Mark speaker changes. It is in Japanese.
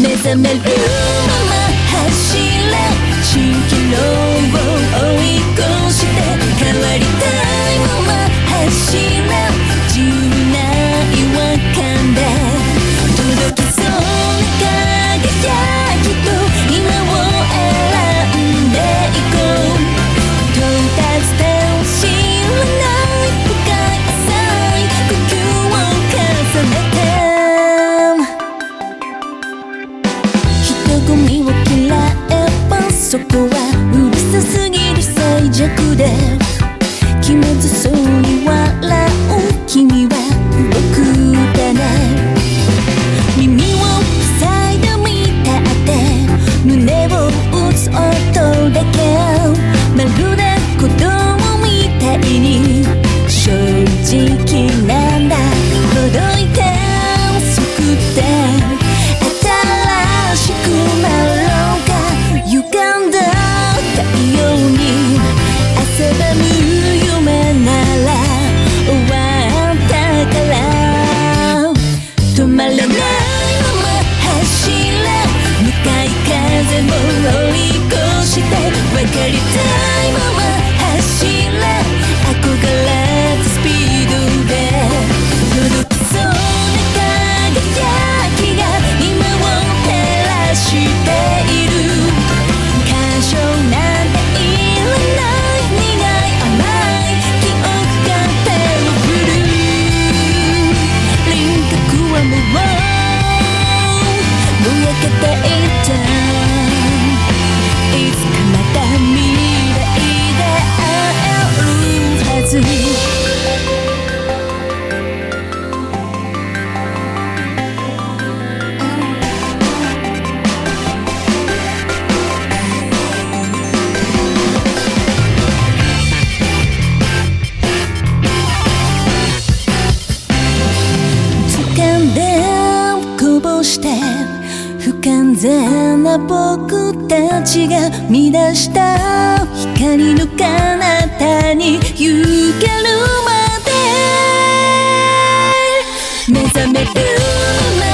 Speaker 1: 目覚めるまま走れ蜃気楼を追い越して変わりたいまま走れ自由な違和感で届きそうな輝きと今を選んでいこう到達点を知らない深い浅い呼吸を重ねて人混みを嫌えばそこはうるさすぎる最弱で気まずそうに笑う君は僕だね耳を塞いでみたって胸を打つ音だけまるで子供みたいに正直なんだほどいて遅くて新しくなろうか歪んだ太陽に汗ばむ夢なら終わったから止まらないまま走れ向かい風も追い越して分かりたいまま走れ憧れたスピードで届きそうな輝きが今を照らしている感傷なんていらない苦い甘い記憶が手を振る輪郭はもうぼやけていたいつかまた未来で会えるはず掴んでこぼして不完全な僕たちが見出した光の彼方に行けるまで目覚める